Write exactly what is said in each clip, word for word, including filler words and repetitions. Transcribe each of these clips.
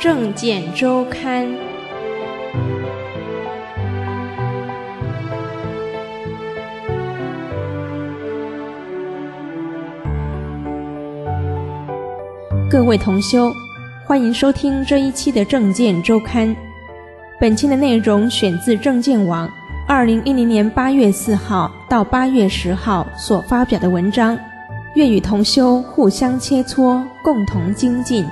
证件周刊》。各位同修，欢迎收听这一期的证件周刊。本期的内容选自证件网二零一零年八月四号到八月十号所发表的文章，愿与同修互相切磋，共同精进。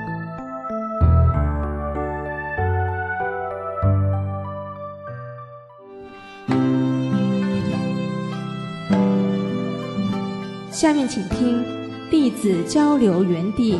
下面请听弟子交流园地。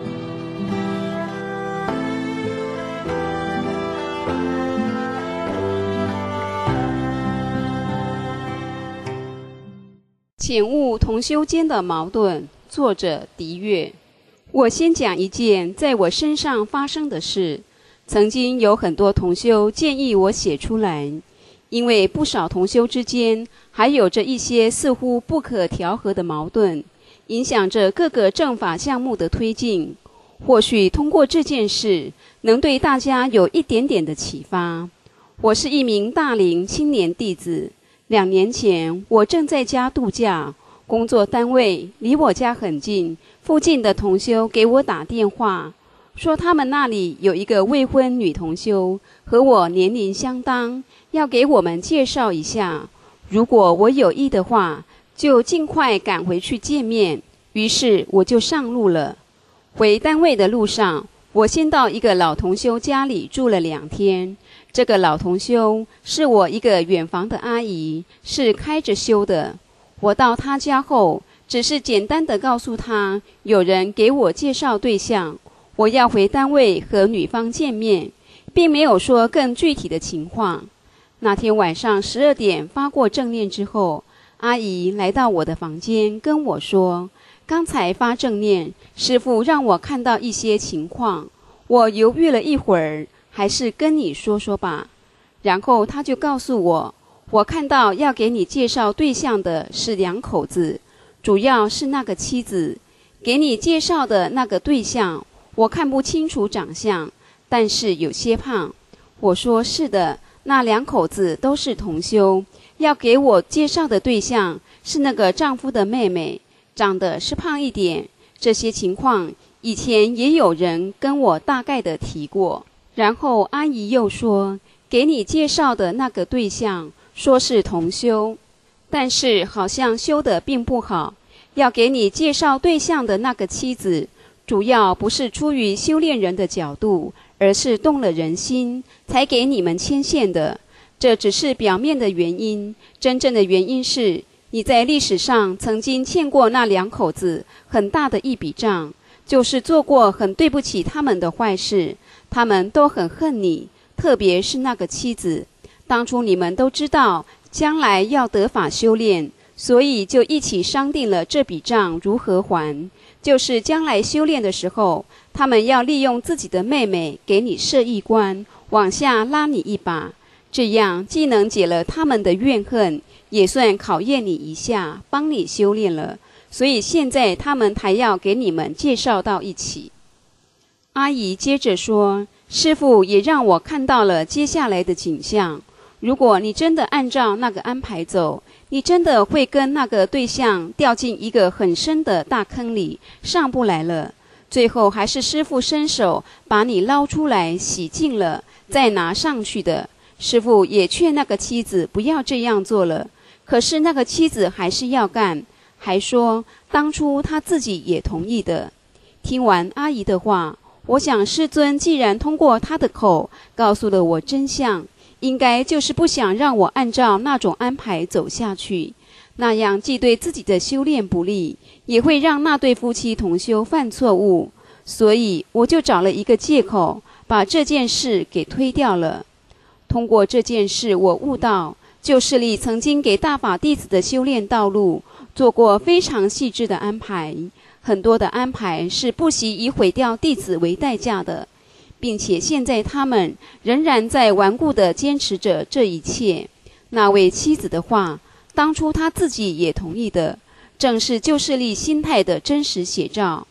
请悟同修间的矛盾，作者狄月。我先讲一件在我身上发生的事。曾经有很多同修建议我写出来，因为不少同修之间还有着一些似乎不可调和的矛盾，影响着各个正法项目的推进。或许通过这件事能对大家有一点点的启发。我是一名大龄青年弟子，两年前我正在家度假，工作单位离我家很近，附近的同修给我打电话，说他们那里有一个未婚女同修，和我年龄相当，要给我们介绍一下，如果我有意的话，就尽快赶回去见面。于是我就上路了。回单位的路上，我先到一个老同修家里住了两天。这个老同修是我一个远房的阿姨，是开着修的。我到她家后，只是简单的告诉她有人给我介绍对象，我要回单位和女方见面，并没有说更具体的情况。那天晚上十二点发过正念之后，阿姨来到我的房间跟我说，刚才发正念，师父让我看到一些情况，我犹豫了一会儿，还是跟你说说吧。然后他就告诉我，我看到要给你介绍对象的是两口子，主要是那个妻子。给你介绍的那个对象，我看不清楚长相，但是有些胖。我说是的，那两口子都是同修，要给我介绍的对象是那个丈夫的妹妹，长得是胖一点。这些情况以前也有人跟我大概的提过。然后阿姨又说，给你介绍的那个对象说是同修，但是好像修得并不好。要给你介绍对象的那个妻子，主要不是出于修炼人的角度，而是动了人心，才给你们牵线的。这只是表面的原因，真正的原因是你在历史上曾经欠过那两口子很大的一笔账，就是做过很对不起他们的坏事，他们都很恨你，特别是那个妻子。当初你们都知道将来要得法修炼，所以就一起商定了这笔账如何还，就是将来修炼的时候，他们要利用自己的妹妹给你设一关，往下拉你一把，这样既能解了他们的怨恨，也算考验你一下，帮你修炼了。所以现在他们还要给你们介绍到一起。阿姨接着说，师父也让我看到了接下来的景象，如果你真的按照那个安排走，你真的会跟那个对象掉进一个很深的大坑里，上不来了。最后还是师父伸手把你捞出来洗净了，再拿上去的。师父也劝那个妻子不要这样做了，可是那个妻子还是要干，还说当初他自己也同意的。听完阿姨的话，我想师尊既然通过他的口告诉了我真相，应该就是不想让我按照那种安排走下去，那样既对自己的修炼不利，也会让那对夫妻同修犯错误。所以我就找了一个借口，把这件事给推掉了。通过这件事，我悟到旧势力曾经给大法弟子的修炼道路做过非常细致的安排，很多的安排是不惜以毁掉弟子为代价的，并且现在他们仍然在顽固地坚持着这一切。那位妻子的话，当初他自己也同意的，正是旧势力心态的真实写照。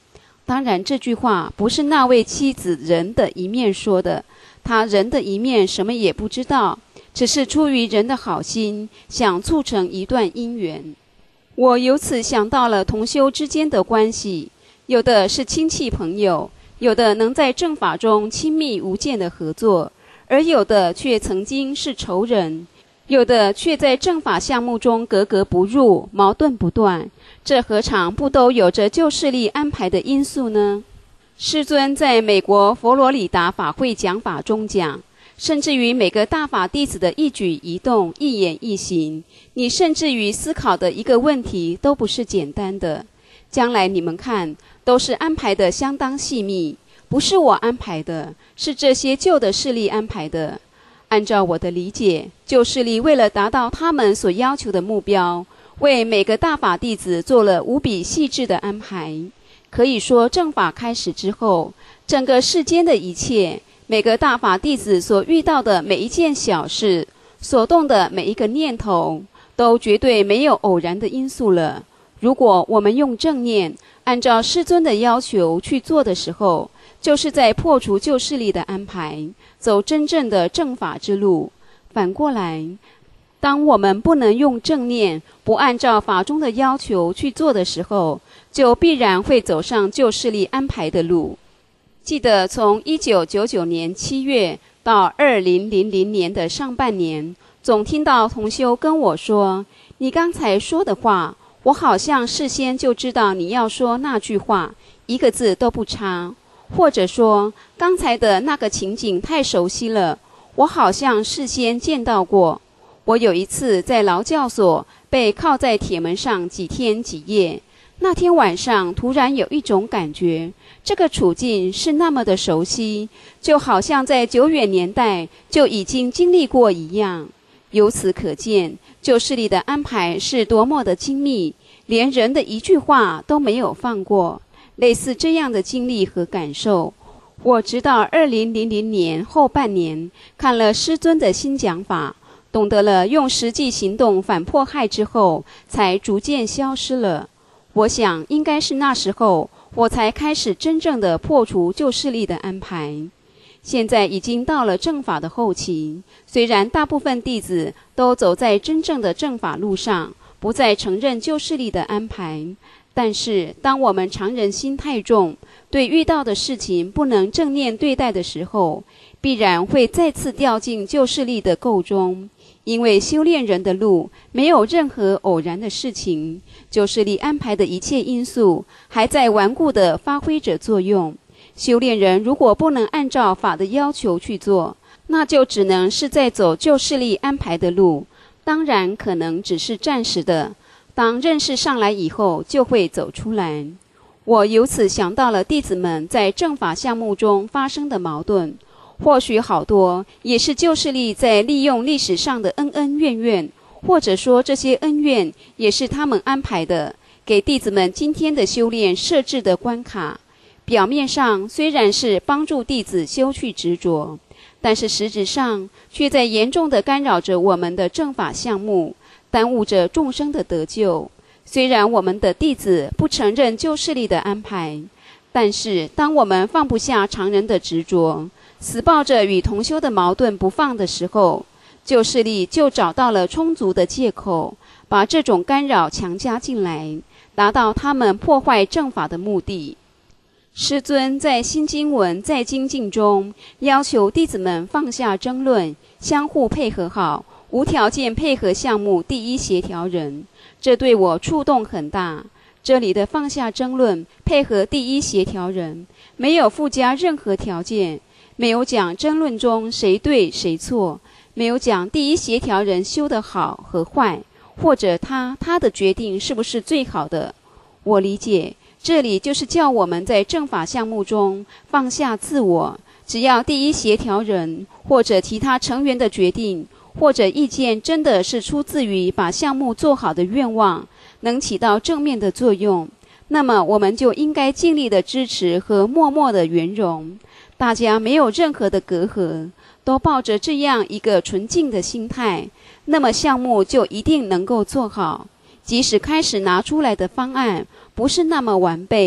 当然，这句话不是那位妻子人的一面说的，他人的一面什么也不知道，只是出于人的好心，想促成一段姻缘。我由此想到了同修之间的关系，有的是亲戚朋友，有的能在正法中亲密无间的合作，而有的却曾经是仇人，有的却在正法项目中格格不入，矛盾不断，这何尝不都有着旧势力安排的因素呢？师尊在美国佛罗里达法会讲法中讲，甚至于每个大法弟子的一举一动、一言一行，你甚至于思考的一个问题都不是简单的。将来你们看，都是安排的相当细密，不是我安排的，是这些旧的势力安排的。按照我的理解，旧势力为了达到他们所要求的目标，为每个大法弟子做了无比细致的安排。可以说，正法开始之后，整个世间的一切，每个大法弟子所遇到的每一件小事，所动的每一个念头，都绝对没有偶然的因素了。如果我们用正念，按照师尊的要求去做的时候，就是在破除旧势力的安排，走真正的正法之路。反过来，当我们不能用正念，不按照法中的要求去做的时候，就必然会走上旧势力安排的路。记得从一九九九年七月到二零零零年的上半年，总听到同修跟我说，你刚才说的话，我好像事先就知道你要说那句话，一个字都不差。或者说，刚才的那个情景太熟悉了，我好像事先见到过。我有一次在劳教所被铐在铁门上几天几夜，那天晚上突然有一种感觉，这个处境是那么的熟悉，就好像在久远年代就已经经历过一样。由此可见，旧势力的安排是多么的精密，连人的一句话都没有放过。类似这样的经历和感受，我直到二零零零年后半年看了师尊的新讲法，懂得了用实际行动反迫害之后，才逐渐消失了。我想应该是那时候，我才开始真正的破除旧势力的安排。现在已经到了正法的后期，虽然大部分弟子都走在真正的正法路上，不再承认旧势力的安排，但是当我们常人心太重，对遇到的事情不能正念对待的时候，必然会再次掉进旧势力的垢中。因为修炼人的路没有任何偶然的事情，旧势力安排的一切因素还在顽固地发挥着作用。修炼人如果不能按照法的要求去做，那就只能是在走旧势力安排的路，当然可能只是暂时的，当认识上来以后就会走出来。我由此想到了弟子们在正法项目中发生的矛盾，或许好多也是旧势力在利用历史上的恩恩怨怨，或者说这些恩怨也是他们安排的，给弟子们今天的修炼设置的关卡。表面上虽然是帮助弟子修去执着，但是实质上却在严重地干扰着我们的正法项目，耽误着众生的得救。虽然我们的弟子不承认旧势力的安排，但是当我们放不下常人的执着，死抱着与同修的矛盾不放的时候，旧势力就找到了充足的借口，把这种干扰强加进来，达到他们破坏正法的目的。师尊在新经文在精进中要求弟子们放下争论，相互配合好，无条件配合项目第一协调人，这对我触动很大。这里的放下争论，配合第一协调人，没有附加任何条件，没有讲争论中谁对谁错，没有讲第一协调人修得好和坏，或者他他的决定是不是最好的。我理解这里就是叫我们在正法项目中放下自我，只要第一协调人或者其他成员的决定或者意见真的是出自于把项目做好的愿望，能起到正面的作用，那么我们就应该尽力的支持和默默的圆融。大家没有任何的隔阂，都抱着这样一个纯净的心态，那么项目就一定能够做好。即使开始拿出来的方案不是那么完备，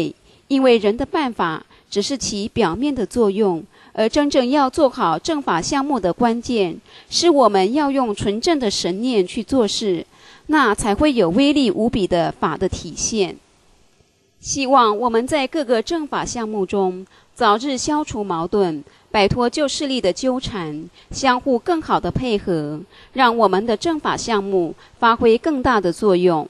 因为人的办法只是其表面的作用，而真正要做好正法项目的关键，是我们要用纯正的神念去做事，那才会有威力无比的法的体现。希望我们在各个正法项目中早日消除矛盾，摆脱旧势力的纠缠，相互更好的配合，让我们的正法项目发挥更大的作用。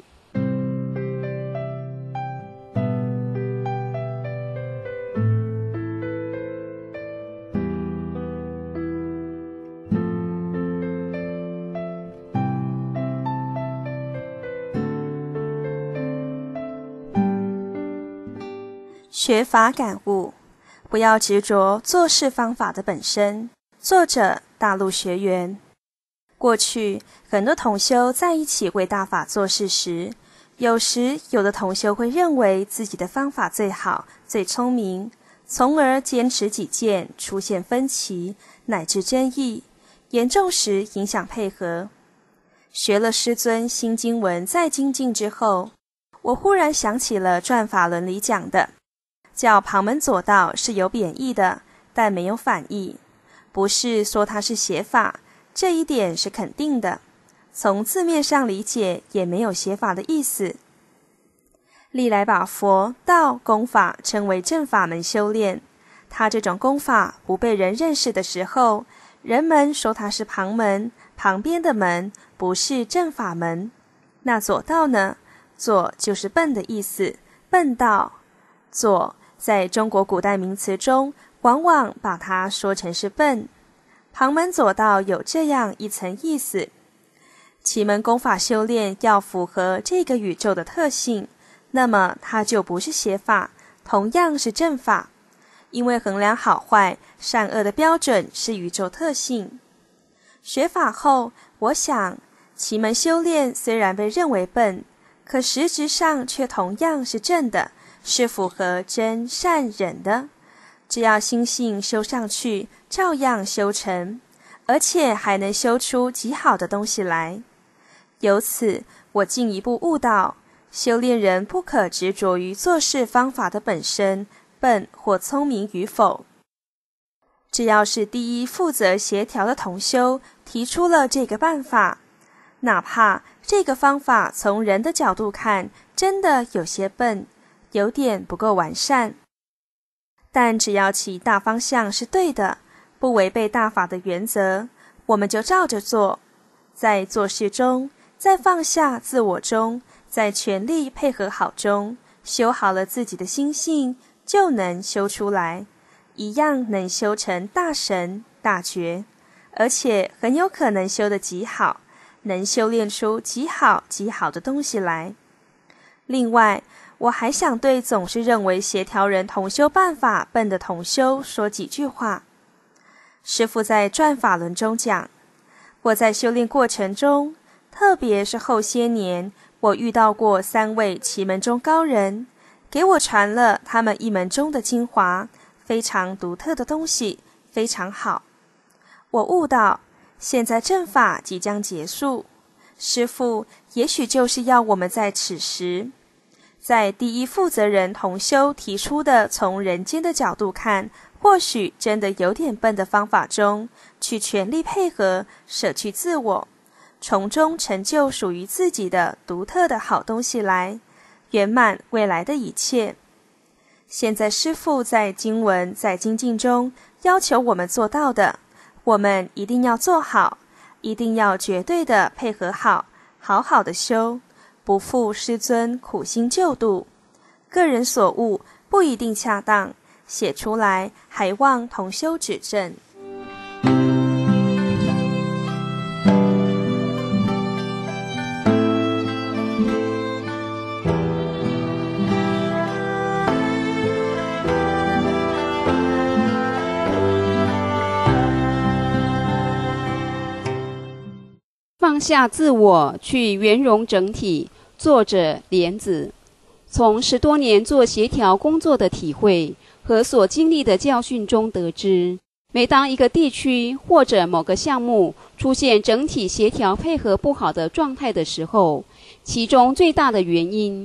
学法感悟，不要执着做事方法的本身。作者：大陆学员。过去很多同修在一起为大法做事时，有时有的同修会认为自己的方法最好、最聪明，从而坚持己见，出现分歧乃至争议，严重时影响配合。学了师尊新经文在精进之后，我忽然想起了转法轮里讲的，叫旁门左道是有贬义的，但没有反义，不是说它是邪法，这一点是肯定的。从字面上理解，也没有邪法的意思。历来把佛道功法称为正法门修炼，他这种功法不被人认识的时候，人们说它是旁门，旁边的门，不是正法门。那左道呢？左就是笨的意思，笨道。左在中国古代名词中，往往把它说成是笨。旁门左道有这样一层意思。奇门功法修炼要符合这个宇宙的特性，那么它就不是邪法，同样是正法。因为衡量好坏、善恶的标准是宇宙特性。学法后，我想，奇门修炼虽然被认为笨，可实质上却同样是正的，是符合真善忍的，只要心性修上去，照样修成，而且还能修出极好的东西来。由此，我进一步悟到，修炼人不可执着于做事方法的本身，笨或聪明与否。只要是第一负责协调的同修提出了这个办法，哪怕这个方法从人的角度看，真的有些笨，有点不够完善，但只要其大方向是对的，不违背大法的原则，我们就照着做。在做事中，在放下自我中，在全力配合好中，修好了自己的心性，就能修出来，一样能修成大神大觉，而且很有可能修得极好，能修炼出极好极好的东西来。另外，我还想对总是认为协调人同修办法笨的同修说几句话。师父在转法轮中讲，我在修炼过程中，特别是后些年，我遇到过三位奇门中高人，给我传了他们一门中的精华，非常独特的东西，非常好。我悟到，现在正法即将结束，师父也许就是要我们在此时，在第一负责人同修提出的从人间的角度看，或许真的有点笨的方法中，去全力配合，舍去自我，从中成就属于自己的独特的好东西来，圆满未来的一切。现在师父在经文在精进中要求我们做到的，我们一定要做好，一定要绝对的配合好，好好的修，不负师尊苦心救度。个人所悟不一定恰当，写出来还望同修指正。 放下自我，去圆融整体。作者莲子。从十多年做协调工作的体会和所经历的教训中得知，每当一个地区或者某个项目出现整体协调配合不好的状态的时候，其中最大的原因，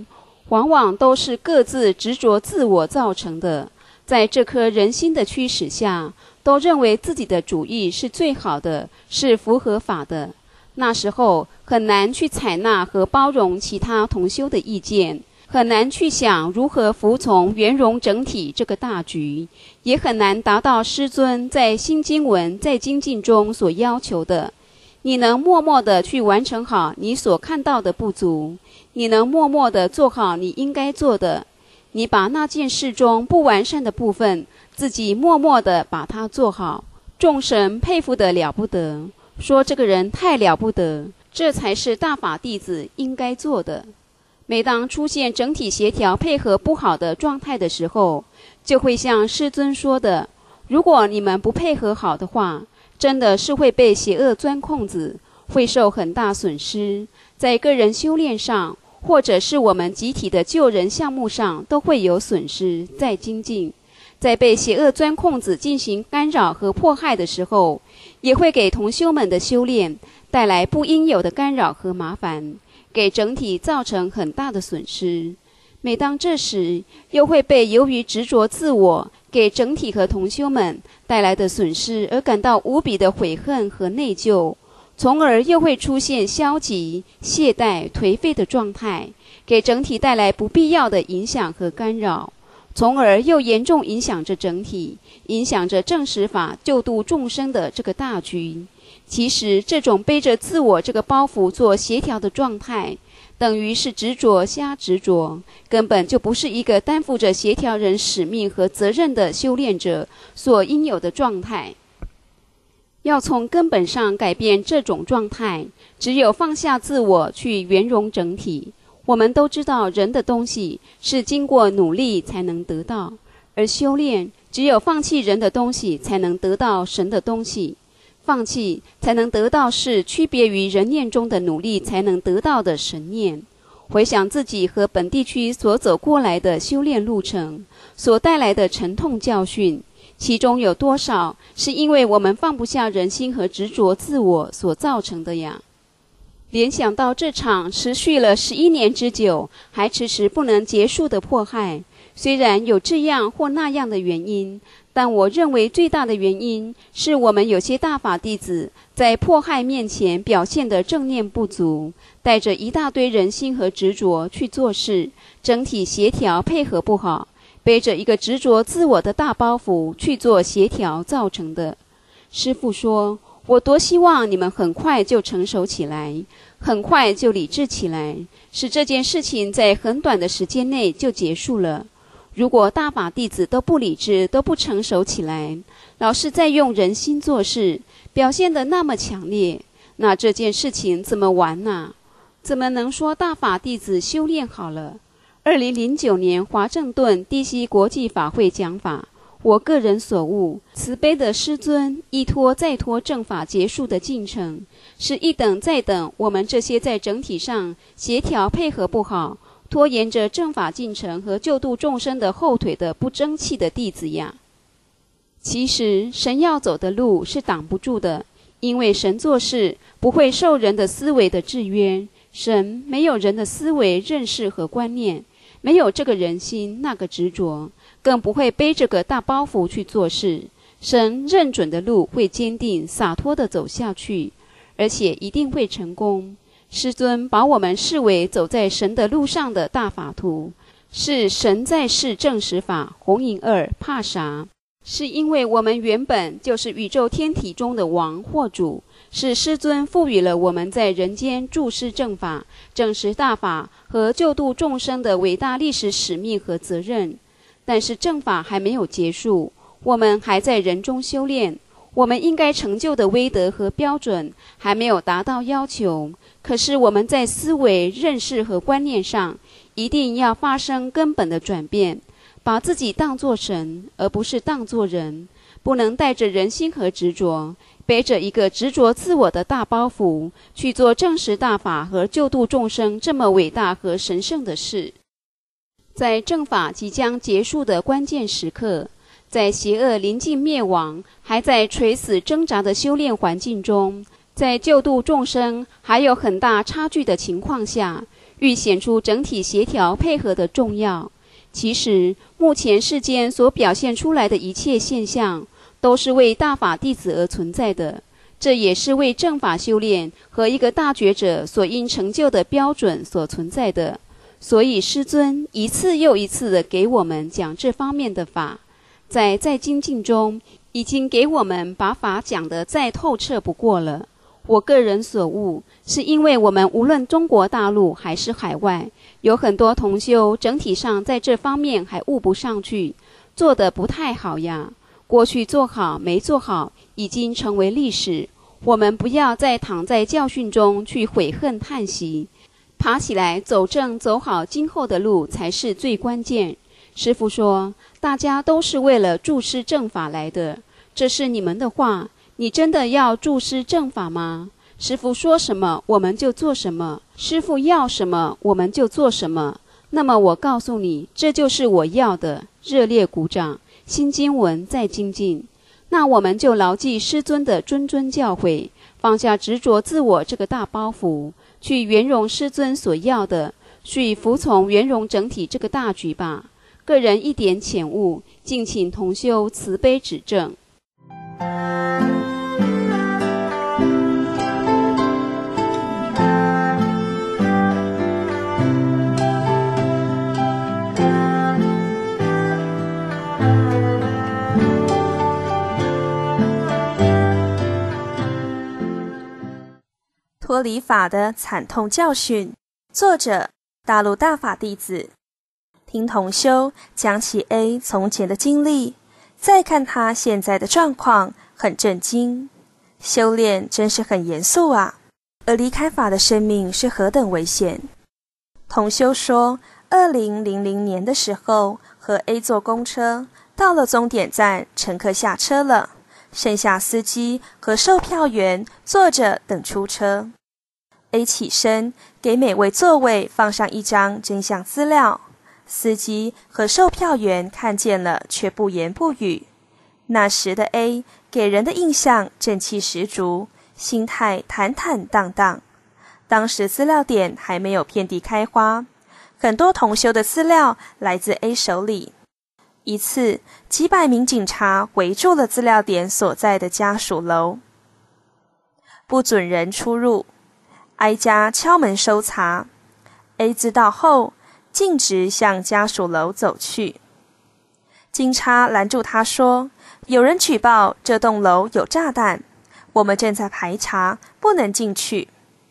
往往都是各自执着自我造成的。在这颗人心的驱使下，都认为自己的主意是最好的，是符合法的。那时候很难去采纳和包容其他同修的意见，很难去想如何服从圆融整体这个大局，也很难达到师尊在新经文在精进中所要求的。你能默默地去完成好你所看到的不足，你能默默地做好你应该做的，你把那件事中不完善的部分自己默默地把它做好，众神佩服得了不得，说这个人太了不得，这才是大法弟子应该做的。每当出现整体协调配合不好的状态的时候，就会像师尊说的，如果你们不配合好的话，真的是会被邪恶钻空子，会受很大损失，在个人修炼上或者是我们集体的救人项目上都会有损失。在精进，在被邪恶钻空子进行干扰和迫害的时候，也会给同修们的修炼带来不应有的干扰和麻烦，给整体造成很大的损失。每当这时，又会被由于执着自我给整体和同修们带来的损失而感到无比的悔恨和内疚，从而又会出现消极、懈怠、颓废的状态，给整体带来不必要的影响和干扰，从而又严重影响着整体，影响着正实法救度众生的这个大局。其实这种背着自我这个包袱做协调的状态，等于是执着瞎执着，根本就不是一个担负着协调人使命和责任的修炼者所应有的状态。要从根本上改变这种状态，只有放下自我去圆融整体。我们都知道人的东西是经过努力才能得到，而修炼只有放弃人的东西才能得到神的东西，放弃才能得到是区别于人念中的努力才能得到的神念。回想自己和本地区所走过来的修炼路程所带来的沉痛教训，其中有多少是因为我们放不下人心和执着自我所造成的呀？联想到这场持续了十一年之久还迟迟不能结束的迫害，虽然有这样或那样的原因，但我认为最大的原因是我们有些大法弟子在迫害面前表现的正念不足，带着一大堆人心和执着去做事，整体协调配合不好，背着一个执着自我的大包袱去做协调造成的。师父说，我多希望你们很快就成熟起来，很快就理智起来，使这件事情在很短的时间内就结束了。如果大法弟子都不理智，都不成熟起来，老是在用人心做事，表现得那么强烈，那这件事情怎么完呢？怎么能说大法弟子修炼好了？二零零九年华盛顿地西国际法会讲法，我个人所悟，慈悲的师尊一拖再拖正法结束的进程，是一等再等我们这些在整体上协调配合不好，拖延着正法进程和救度众生的后腿的不争气的弟子呀。其实神要走的路是挡不住的，因为神做事不会受人的思维的制约，神没有人的思维认识和观念，没有这个人心那个执着，更不会背着个大包袱去做事。神认准的路会坚定洒脱地走下去，而且一定会成功。师尊把我们视为走在神的路上的大法徒，是神在世正实法，红影二怕啥？是因为我们原本就是宇宙天体中的王或主，是师尊赋予了我们在人间注释正法、正实大法和救度众生的伟大历史使命和责任。但是正法还没有结束，我们还在人中修炼，我们应该成就的威德和标准还没有达到要求。可是我们在思维、认识和观念上一定要发生根本的转变，把自己当作神，而不是当作人，不能带着人心和执着，背着一个执着自我的大包袱去做正实大法和救度众生这么伟大和神圣的事。在正法即将结束的关键时刻，在邪恶临近灭亡还在垂死挣扎的修炼环境中，在救度众生还有很大差距的情况下， 欲显出整体协调配合的重要。其实，目前世间所表现出来的一切现象，都是为大法弟子而存在的，这也是为正法修炼和一个大觉者所应成就的标准所存在的。所以师尊一次又一次地给我们讲这方面的法，在在精进中已经给我们把法讲得再透彻不过了。我个人所悟，是因为我们无论中国大陆还是海外，有很多同修整体上在这方面还悟不上去，做得不太好呀。过去做好没做好已经成为历史，我们不要再躺在教训中去悔恨叹息，爬起来走正走好今后的路才是最关键。师父说，大家都是为了注师正法来的，这是你们的话，你真的要注师正法吗？师父说什么我们就做什么，师父要什么我们就做什么。那么我告诉你，这就是我要的。热烈鼓掌，新经文再精进。那我们就牢记师尊的谆谆教诲，放下执着自我这个大包袱，去圆融师尊所要的，去服从圆融整体这个大局吧。个人一点浅悟，敬请同修慈悲指正。 脱离法的惨痛教训，作者大陆大法弟子。听同修讲起 A 从前的经历，再看他现在的状况，很震惊。修炼真是很严肃啊，而离开法的生命是何等危险。同修说，二零零零年的时候，和 A 坐公车，到了终点站，乘客下车了，剩下司机和售票员坐着等出车。A 起身，给每位座位放上一张真相资料。司机和售票员看见了，却不言不语。那时的 A 给人的印象正气十足，心态坦坦荡荡。当时资料点还没有遍地开花，很多同修的资料来自 A 手里。一次，几百名警察围住了资料点所在的家属楼，不准人出入，挨家敲门搜查。 A 知道后，径直向家属楼走去。警察拦住他说，有人举报这栋楼有炸弹，我们正在排查，不能进去。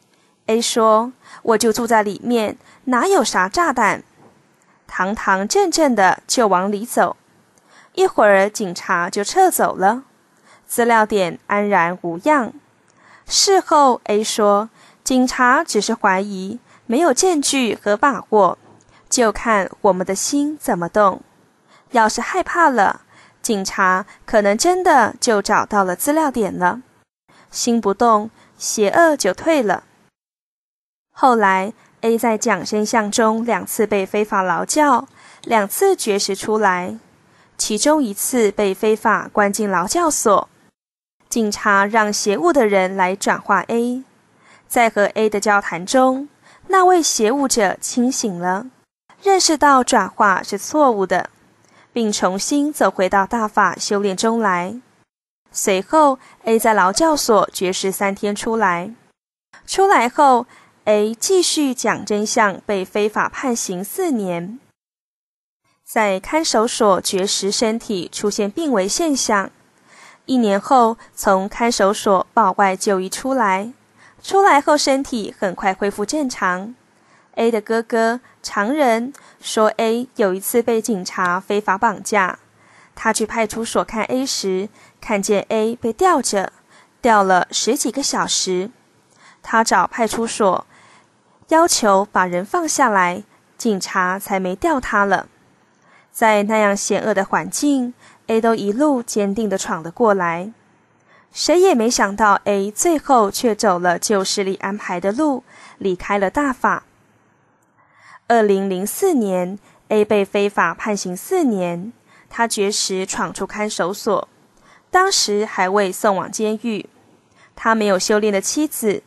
A 说，我就住在里面，哪有啥炸弹？堂堂正正的就往里走。一会儿警察就撤走了，资料点安然无恙。事后 A 说，警察只是怀疑，没有证据和把握，就看我们的心怎么动。要是害怕了，警察可能真的就找到了资料点了。心不动，邪恶就退了。后来 A 在讲真相中两次被非法劳教，两次绝食出来，其中一次被非法关进劳教所。警察让邪恶的人来转化 A， 在和 A 的交谈中，那位邪恶者清醒了，认识到转化是错误的，并重新走回到大法修炼中来。随后 A 在劳教所绝食三天出来，出来后 A 继续讲真相，被非法判刑四年。在看守所绝食，身体出现病危现象。一年后，从看守所保外就医出来，出来后身体很快恢复正常。A 的哥哥常人说 A 有一次被警察非法绑架，他去派出所看 A 时，看见 A 被吊着，吊了十几个小时。他找派出所要求把人放下来，警察才没吊他了。在那样险恶的环境， A 都一路坚定地闯了过来。谁也没想到 A 最后却走了旧势力安排的路，离开了大法。二零零四年 A 被非法判刑四年，他绝食闯出看守所，当时还未送往监狱。他没有修炼的妻子，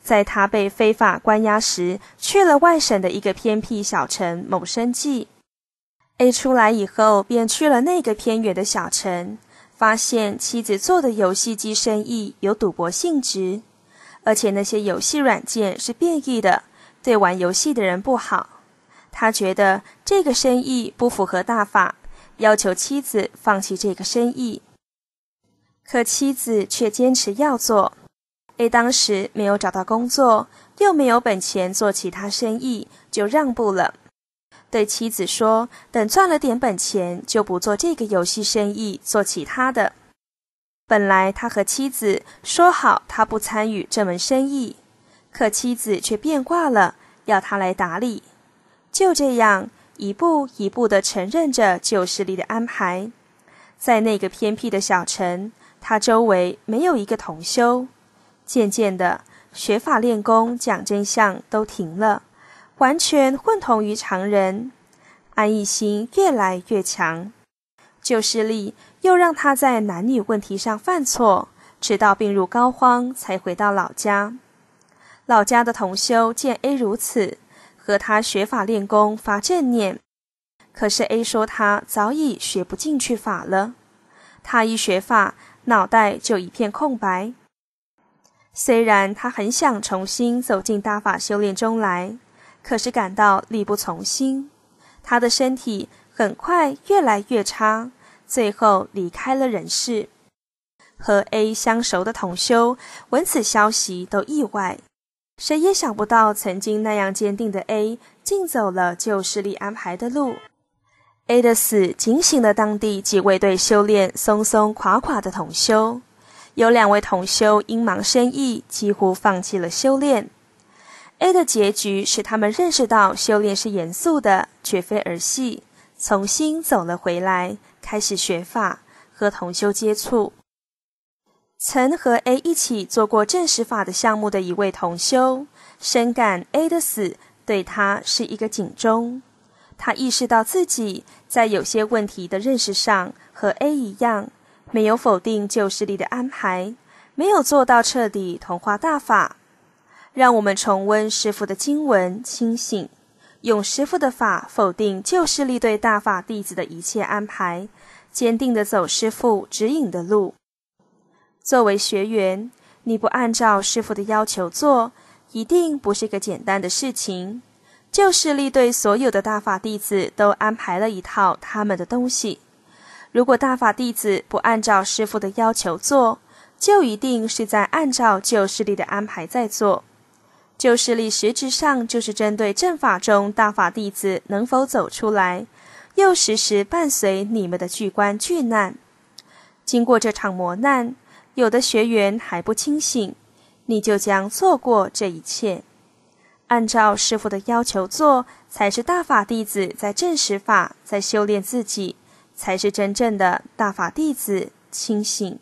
在他被非法关押时，去了外省的一个偏僻小城谋生计。A 出来以后，便去了那个偏远的小城，发现妻子做的游戏机生意有赌博性质，而且那些游戏软件是变异的，对玩游戏的人不好。他觉得这个生意不符合大法，要求妻子放弃这个生意。可妻子却坚持要做。A 当时没有找到工作，又没有本钱做其他生意，就让步了。对妻子说，等赚了点本钱，就不做这个游戏生意，做其他的。本来他和妻子说好他不参与这门生意，可妻子却变卦了，要他来打理。就这样一步一步地承认着旧势力的安排。在那个偏僻的小城，他周围没有一个同修。渐渐的，学法练功讲真相都停了，完全混同于常人。安逸心越来越强，旧势力又让他在男女问题上犯错，直到病入膏肓才回到老家。老家的同修见 A 如此，和他学法练功发正念。可是 A 说他早已学不进去法了，他一学法，脑袋就一片空白。虽然他很想重新走进大法修炼中来，可是感到力不从心。他的身体很快越来越差，最后离开了人世。和 A 相熟的同修闻此消息都意外，谁也想不到曾经那样坚定的 A 竟走了旧势力安排的路。A 的死警醒了当地几位对修炼松松垮垮的同修，有两位同修因忙生意几乎放弃了修炼。A 的结局使他们认识到修炼是严肃的，绝非儿戏，重新走了回来，开始学法，和同修接触。曾和 A 一起做过正实法的项目的一位同修，深感 A 的死对他是一个警钟。他意识到自己在有些问题的认识上和 A 一样，没有否定旧势力的安排，没有做到彻底同化大法。让我们重温师父的经文，清醒，用师父的法否定旧势力对大法弟子的一切安排，坚定地走师父指引的路。作为学员，你不按照师父的要求做，一定不是个简单的事情。旧势力对所有的大法弟子都安排了一套他们的东西，如果大法弟子不按照师父的要求做，就一定是在按照旧势力的安排在做。旧势力实质上就是针对正法中大法弟子能否走出来，又时时伴随你们的巨关巨难。经过这场磨难，有的学员还不清醒，你就将错过这一切。按照师父的要求做，才是大法弟子在正实法，在修炼自己，才是真正的大法弟子清醒。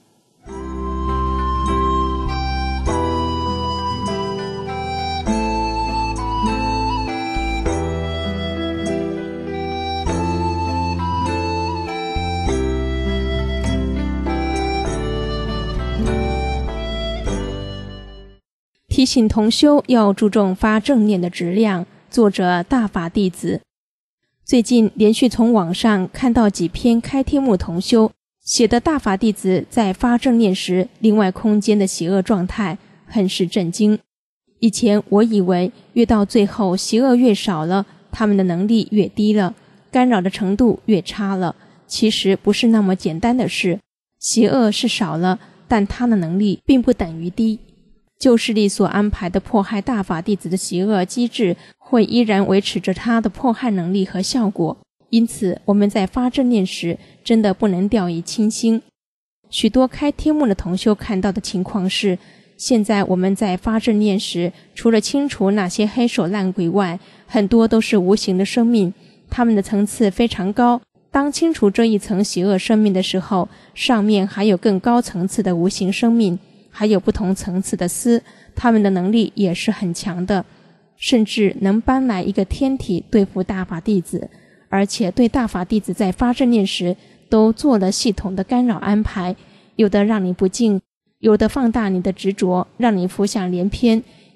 提醒同修要注重发正念的质量。作者大法弟子。最近连续从网上看到几篇开天目同修写的大法弟子在发正念时另外空间的邪恶状态，很是震惊。以前我以为越到最后邪恶越少了，他们的能力越低了，干扰的程度越差了。其实不是那么简单的事，邪恶是少了，但他的能力并不等于低。旧势力所安排的迫害大法弟子的邪恶机制会依然维持着他的迫害能力和效果，因此我们在发正念时真的不能掉以轻心。许多开天目的同修看到的情况是，现在我们在发正念时，除了清除那些黑手烂鬼外，很多都是无形的生命，他们的层次非常高。当清除这一层邪恶生命的时候，上面还有更高层次的无形生命，还有不同层次的丝，他们的能力也是很强的，甚至能搬来一个天体对付大法弟子，而且对大法弟子在发正念时都做了系统的干扰安排，有的让你不敬，有的放大你的执着，让你浮想联翩，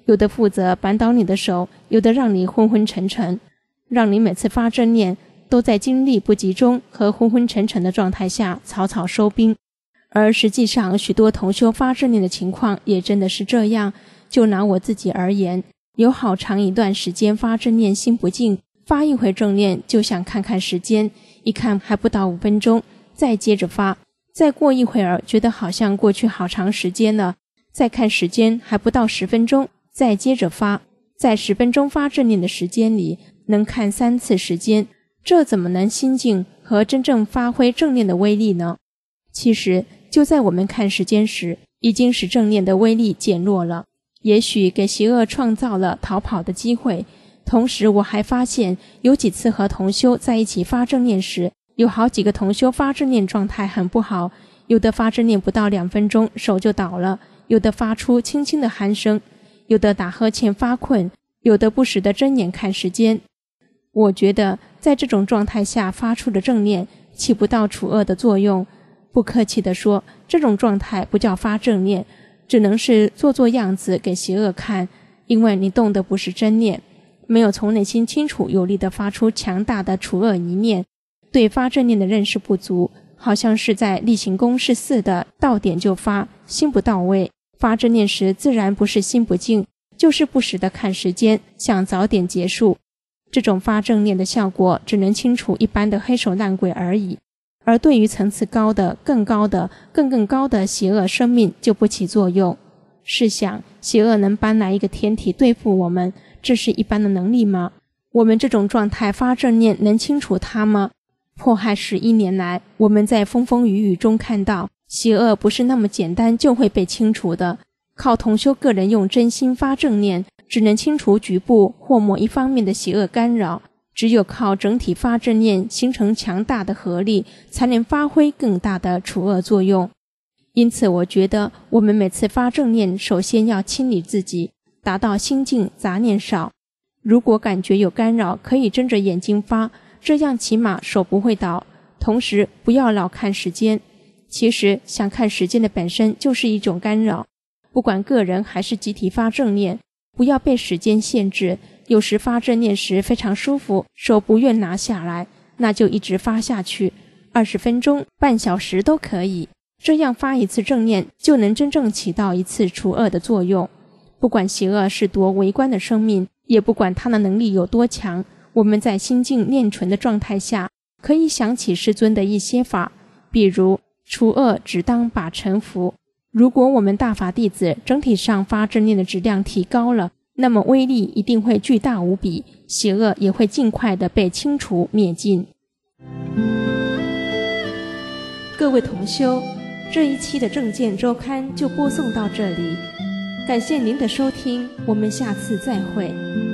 有的负责扳倒你的手，有的让你昏昏沉沉，让你每次发正念都在精力不集中和昏昏沉沉的状态下草草收兵。而实际上许多同修发正念的情况也真的是这样。就拿我自己而言，有好长一段时间发正念心不静，发一回正念就想看看时间，一看还不到五分钟，再接着发，再过一会儿觉得好像过去好长时间了，再看时间还不到十分钟，再接着发。在十分钟发正念的时间里能看三次时间，这怎么能心静和真正发挥正念的威力呢？其实就在我们看时间时，已经使正念的威力减弱了，也许给邪恶创造了逃跑的机会。同时我还发现有几次和同修在一起发正念时，有好几个同修发正念状态很不好，有的发正念不到两分钟手就倒了，有的发出轻轻的鼾声，有的打呵欠发困，有的不时地睁眼看时间。我觉得在这种状态下发出的正念起不到除恶的作用。不客气地说，这种状态不叫发正念，只能是做做样子给邪恶看，因为你动的不是真念，没有从内心清楚有力地发出强大的除恶一念，对发正念的认识不足，好像是在例行公事似的，到点就发，心不到位。发正念时自然不是心不静，就是不时地看时间，想早点结束。这种发正念的效果只能清除一般的黑手烂鬼而已，而对于层次高的、更高的、更更高的邪恶生命就不起作用。试想，邪恶能搬来一个天体对付我们，这是一般的能力吗？我们这种状态发正念能清除它吗？迫害十一年来，我们在风风雨雨中看到，邪恶不是那么简单就会被清除的。靠同修个人用真心发正念，只能清除局部或某一方面的邪恶干扰，只有靠整体发正念形成强大的合力，才能发挥更大的除恶作用。因此我觉得我们每次发正念首先要清理自己，达到心静杂念少。如果感觉有干扰，可以睁着眼睛发，这样起码手不会倒。同时不要老看时间，其实想看时间的本身就是一种干扰。不管个人还是集体发正念，不要被时间限制。有时发正念时非常舒服，手不愿拿下来，那就一直发下去，二十分钟、半小时都可以。这样发一次正念，就能真正起到一次除恶的作用。不管邪恶是多微观的生命，也不管他的能力有多强，我们在心静念纯的状态下，可以想起师尊的一些法，比如除恶只当把成佛。如果我们大法弟子整体上发正念的质量提高了，那么威力一定会巨大无比，邪恶也会尽快的被清除灭尽。各位同修，这一期的正见周刊就播送到这里，感谢您的收听，我们下次再会。